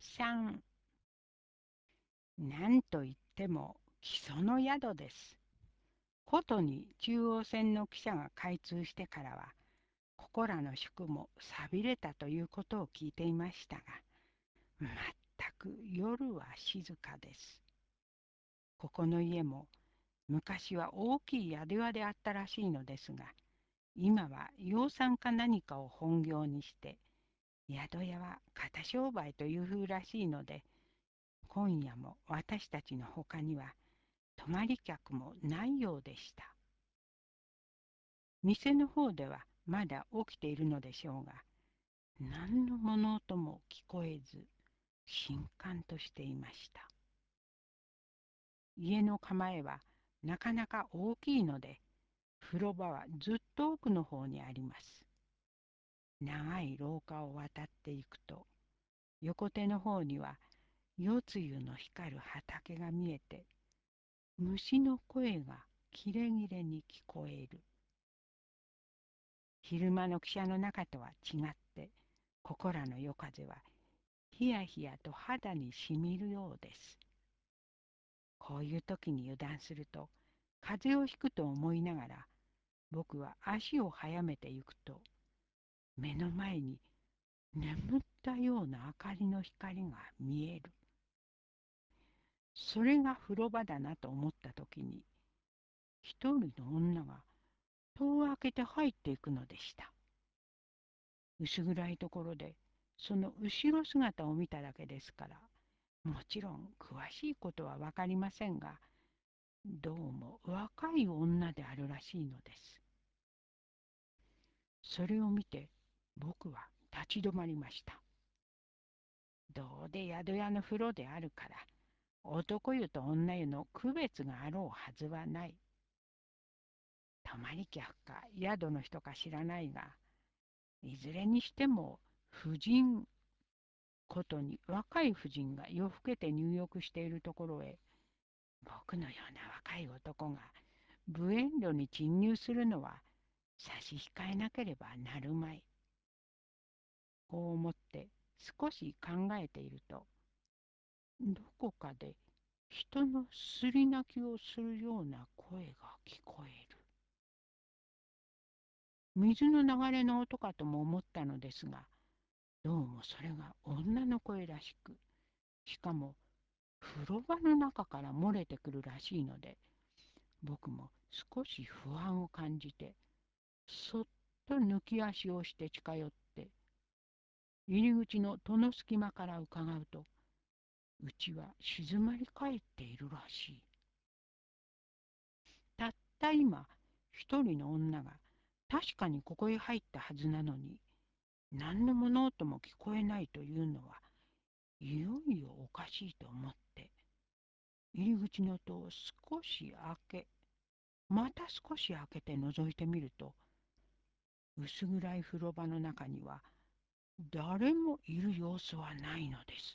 3、なんといっても木曽の宿です。ことに中央線の汽車が開通してからは、ここらの宿も寂れたということを聞いていましたが、まったく夜は静かです。ここの家も昔は大きい宿屋であったらしいのですが、今は養蚕か何かを本業にして、宿屋は片商売という風らしいので、今夜も私たちの他には泊まり客もないようでした。店の方ではまだ起きているのでしょうが、何の物音も聞こえず、静観としていました。家の構えはなかなか大きいので、風呂場はずっと奥の方にあります。長い廊下を渡っていくと、横手の方には夜露の光る畑が見えて、虫の声がきれきれに聞こえる。昼間の汽車の中とは違って、ここらの夜風はひやひやと肌にしみるようです。こういう時に油断すると、風邪をひくと思いながら、僕は足を速めてゆくと、目の前に眠ったような明かりの光が見える。それが風呂場だなと思った時に、一人の女が戸を開けて入っていくのでした。薄暗いところで、その後ろ姿を見ただけですから、もちろん詳しいことはわかりませんが、どうも若い女であるらしいのです。それを見て僕は立ち止まりました。どうで宿屋の風呂であるから、男湯と女湯の区別があろうはずはない。泊まり客か宿の人か知らないが、いずれにしても婦人ことに若い婦人が夜更けて入浴しているところへ、僕のような若い男が無遠慮に侵入するのは差し控えなければなるまい。こう思って少し考えていると、どこかで人のすり泣きをするような声が聞こえる。水の流れの音かとも思ったのですが、どうもそれが女の声らしく、しかも風呂場の中から漏れてくるらしいので、僕も少し不安を感じて、そっと抜き足をして近寄って、入り口の戸の隙間から伺うと、うちは静まり返っているらしい。たった今、一人の女が確かにここへ入ったはずなのに、何の物音も聞こえないというのは、いよいよおかしいと思って、入り口の戸を少し開け、また少し開けて覗いてみると、薄暗い風呂場の中には誰もいる様子はないのです。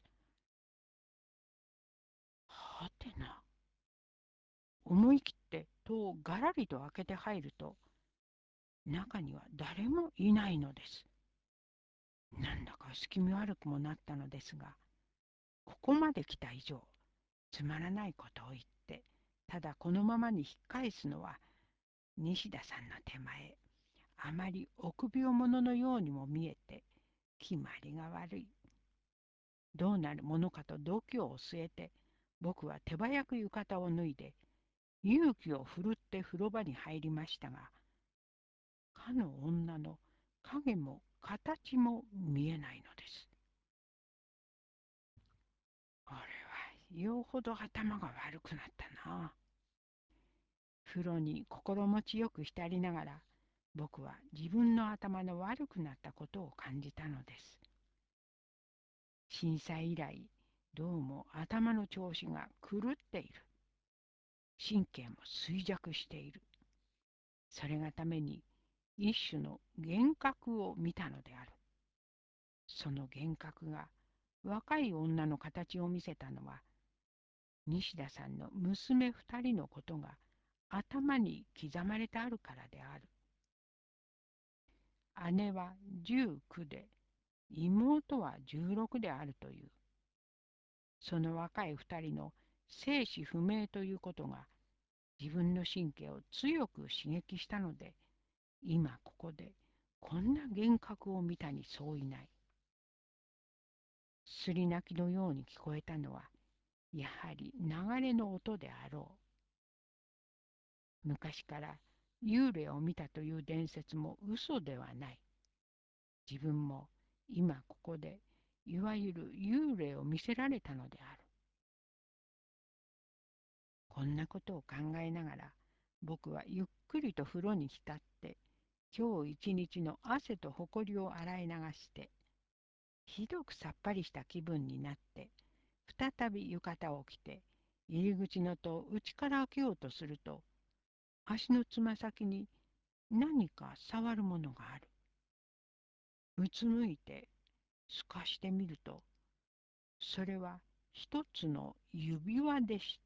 はてな。思い切って戸をガラリと開けて入ると、中には誰もいないのです。なんだか隙味悪くもなったのですが、ここまで来た以上、つまらないことを言って、ただこのままに引っ返すのは、西田さんの手前、あまり臆病者のようにも見えて、決まりが悪い。どうなるものかと度胸を据えて、僕は手早く浴衣を脱いで、勇気を振るって風呂場に入りましたが、かの女の影も形も見えないのです。俺はよほど頭が悪くなったな。風呂に心持ちよく浸りながら、僕は自分の頭の悪くなったことを感じたのです。震災以来、どうも頭の調子が狂っている。神経も衰弱している。それがために一種の幻覚を見たのである。その幻覚が若い女の形を見せたのは、西田さんの娘二人のことが頭に刻まれてあるからである。姉は19で、妹は16であるという。 その若い二人の生死不明ということが自分の神経を強く刺激したので、今ここでこんな幻覚を見たに相違ない。すり泣きのように聞こえたのは、やはり流れの音であろう。昔から幽霊を見たという伝説も嘘ではない。自分も今ここでいわゆる幽霊を見せられたのである。こんなことを考えながら、僕はゆっくりと風呂に浸って、今日一日の汗とほこりを洗い流して、ひどくさっぱりした気分になって、再び浴衣を着て、入り口の戸を内から開けようとすると、足のつま先に何か触るものがある。うつむいて透かしてみると、それは一つの指輪でした。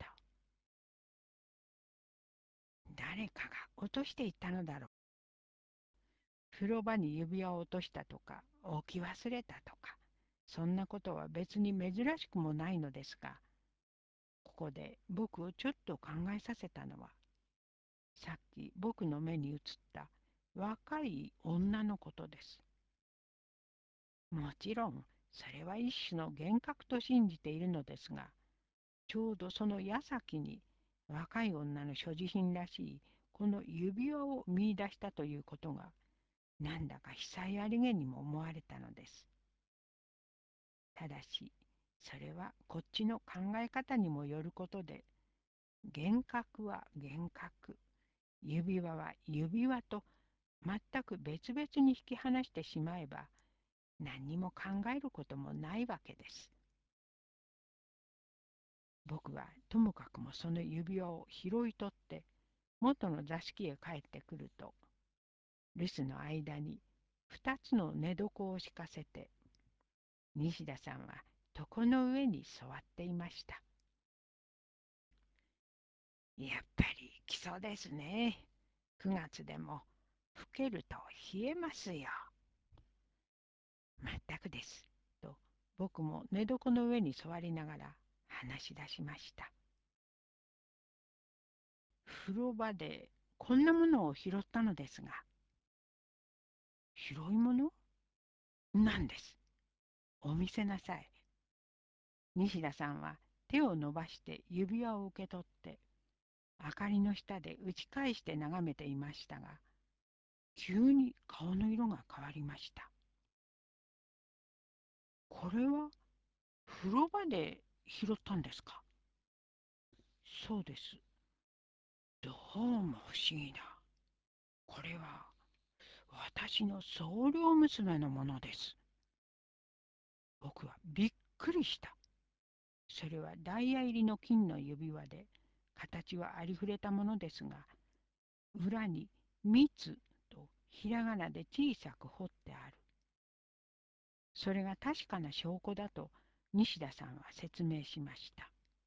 誰かが落としていったのだろう。風呂場に指輪を落としたとか、置き忘れたとか、そんなことは別に珍しくもないのですが、ここで僕をちょっと考えさせたのは、さっき僕の目に映った若い女のことです。もちろん、それは一種の幻覚と信じているのですが、ちょうどその矢先に若い女の所持品らしいこの指輪を見出したということが、なんだか被災ありげにも思われたのです。ただし、それはこっちの考え方にもよることで、幻覚は幻覚、指輪は指輪と全く別々に引き離してしまえば、何にも考えることもないわけです。僕はともかくもその指輪を拾い取って元の座敷へ帰ってくると、留守の間に二つの寝床を敷かせて、西田さんは床の上に座っていました。やっぱり来そうですね。9月でも更けると冷えますよ。まったくです。と僕も寝床の上に座りながら話し出しました。風呂場でこんなものを拾ったのですが。拾い物なんです。お見せなさい。西田さんは手を伸ばして指輪を受け取って、明かりの下で打ち返して眺めていましたが、急に顔の色が変わりました。これは風呂場で拾ったんですか？そうです。どうも不思議な。これは私の僧侶娘のものです。僕はびっくりした。それはダイヤ入りの金の指輪で、形はありふれたものですが、裏に密とひらがなで小さく彫ってある。それが確かな証拠だと西田さんは説明しました。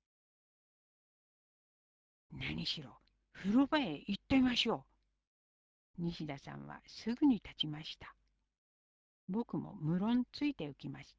何しろ、風呂場へ行ってみましょう。西田さんはすぐに立ちました。僕も無論ついて行きました。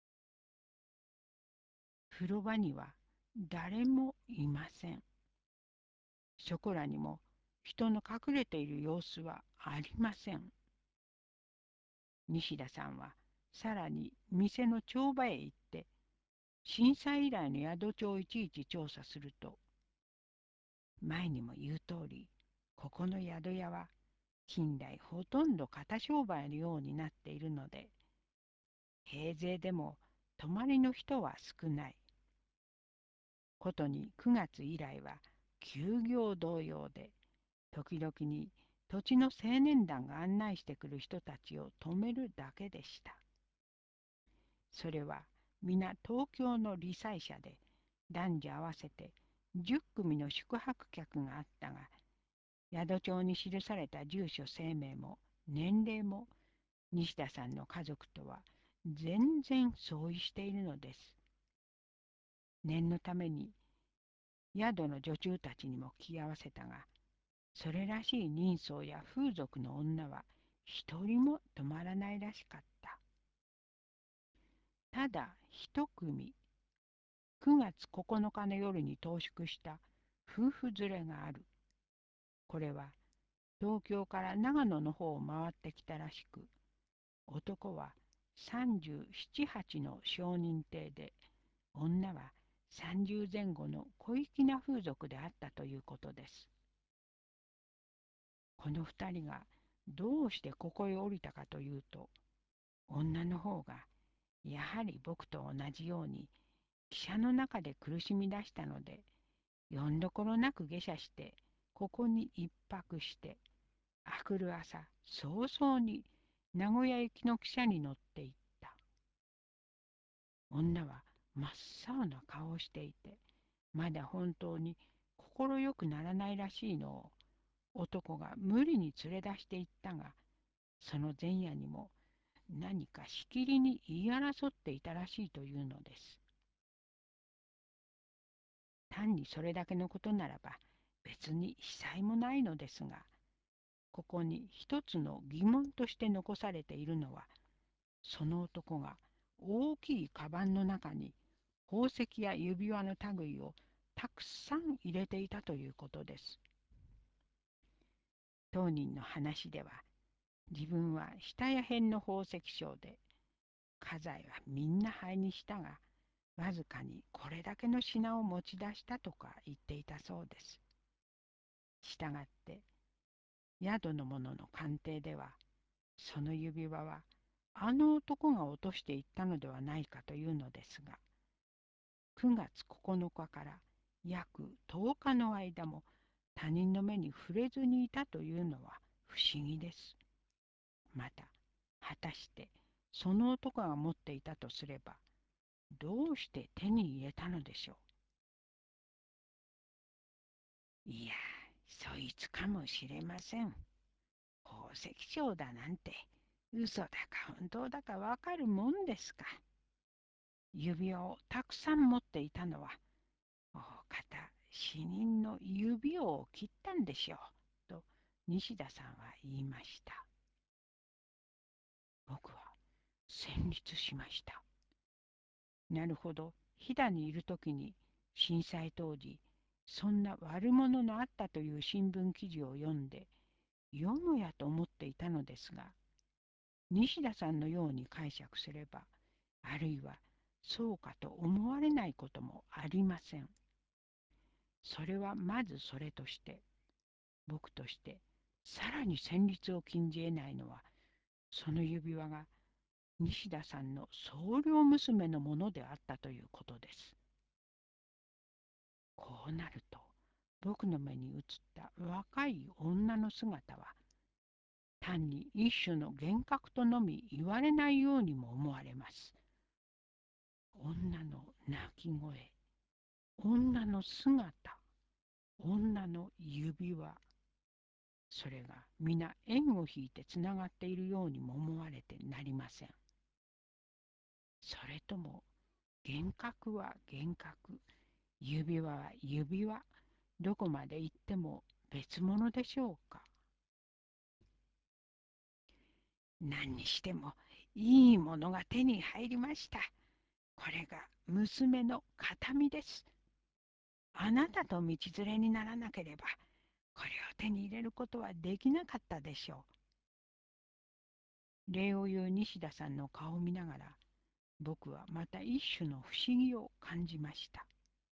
風呂場には誰もいません。そこらにも人の隠れている様子はありません。西田さんはさらに店の帳場へ行って、震災以来の宿帳をいちいち調査すると、前にも言う通り、ここの宿屋は近代ほとんど片商売のようになっているので、平勢でも泊まりの人は少ない。ことに9月以来は休業同様で、時々に土地の青年団が案内してくる人たちを泊めるだけでした。それは皆東京の理妻者で、男女合わせて10組の宿泊客があったが、宿帳に記された住所姓名も年齢も西田さんの家族とは全然相違しているのです。念のために宿の女中たちにも聞き合わせたが、それらしい人相や風俗の女は一人も泊まらないらしかった。ただ一組、 9月9日の夜に投宿した夫婦連れがある。これは東京から長野の方を回ってきたらしく、男は37、8の少人亭で、女は30前後の小粋な風俗であったということです。この二人がどうしてここへ降りたかというと、女の方がやはり僕と同じように汽車の中で苦しみ出したので、よんどころなく下車して、ここに一泊して、あくる朝、早々に名古屋行きの汽車に乗って行った。女は真っ青な顔をしていて、まだ本当に快くならないらしいのを男が無理に連れ出していったが、その前夜にも何かしきりに言い争っていたらしいというのです。単にそれだけのことならば別に非裁もないのですが、ここに一つの疑問として残されているのは、その男が大きいカバンの中に宝石や指輪の類をたくさん入れていたということです。当人の話では、自分は下や辺の宝石商で、家財はみんな灰にしたが、わずかにこれだけの品を持ち出したとか言っていたそうです。したがって、宿の者の鑑定では、その指輪はあの男が落としていったのではないかというのですが、9月9日から約10日の間も他人の目に触れずにいたというのは不思議です。また、果たしてその男が持っていたとすれば、どうして手に入れたのでしょう。いや、そいつかもしれません。宝石商だなんて、嘘だか本当だかわかるもんですか。指輪をたくさん持っていたのは、大方死人の指を切ったんでしょう、と西田さんは言いました。僕は戦慄しました。なるほど、飛騨にいるときに震災当時、そんな悪者のあったという新聞記事を読んで、よもやと思っていたのですが、西田さんのように解釈すれば、あるいはそうかと思われないこともありません。それはまずそれとして、僕としてさらに戦慄を禁じ得ないのは、その指輪が西田さんの総領娘のものであったということです。こうなると、僕の目に映った若い女の姿は、単に一種の幻覚とのみ言われないようにも思われます。女の泣き声、女の姿、女の指輪、それが皆縁を引いてつながっているようにも思われてなりません。それとも幻覚は幻覚、指輪は指輪、どこまで行っても別物でしょうか。何にしてもいいものが手に入りました。これが娘の形見です。あなたと道連れにならなければ、これを手に入れることはできなかったでしょう。礼を言う西田さんの顔を見ながら、僕はまた一種の不思議を感じました。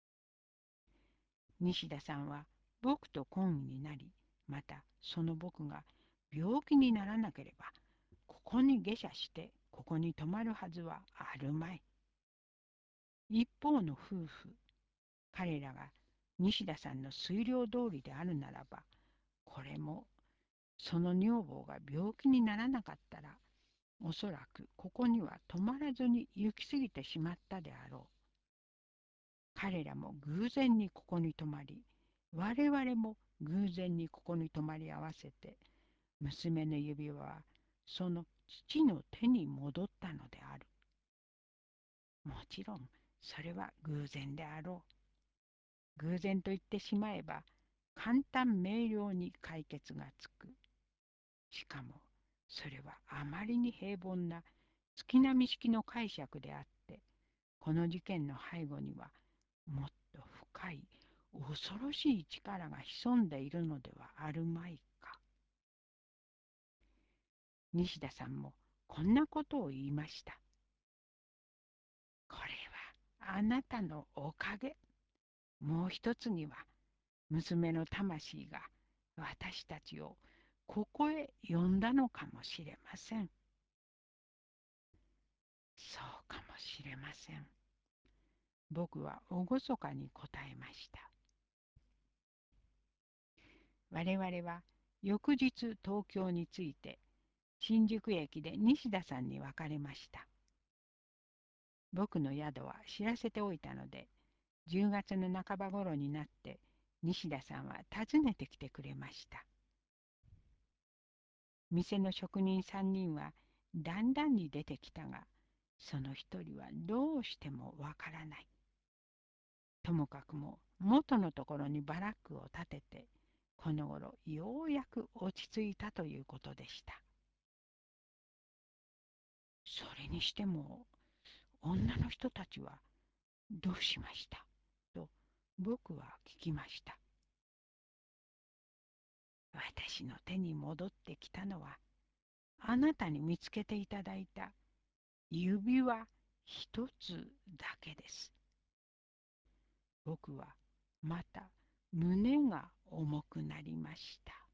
西田さんは僕と懇意になり、またその僕が病気にならなければ、ここに下車してここに泊まるはずはあるまい。一方の夫婦、彼らが西田さんの推量通りであるならば、これもその女房が病気にならなかったら、おそらくここには泊まらずに行き過ぎてしまったであろう。彼らも偶然にここに泊まり、我々も偶然にここに泊まり合わせて、娘の指輪はその父の手に戻ったのである。もちろんそれは偶然であろう。偶然と言ってしまえば簡単明瞭に解決がつく。しかもそれはあまりに平凡な月並み式の解釈であって、この事件の背後にはもっと深い恐ろしい力が潜んでいるのではあるまいか。西田さんもこんなことを言いました。これはあなたのおかげ。もう一つには娘の魂が私たちをここへ呼んだのかもしれません。そうかもしれません。僕は厳かに答えました。我々は翌日東京に着いて新宿駅で西田さんに別れました。僕の宿は知らせておいたので、10月の半ば頃になって西田さんは訪ねてきてくれました。店の職人3人はだんだんに出てきたが、その一人はどうしてもわからない。ともかくも元のところにバラックを建てて、この頃ようやく落ち着いたということでした。それにしても女の人たちはどうしましたと僕は聞きました。私の手に戻ってきたのはあなたに見つけていただいた指輪一つだけです。僕はまた胸が重くなりました。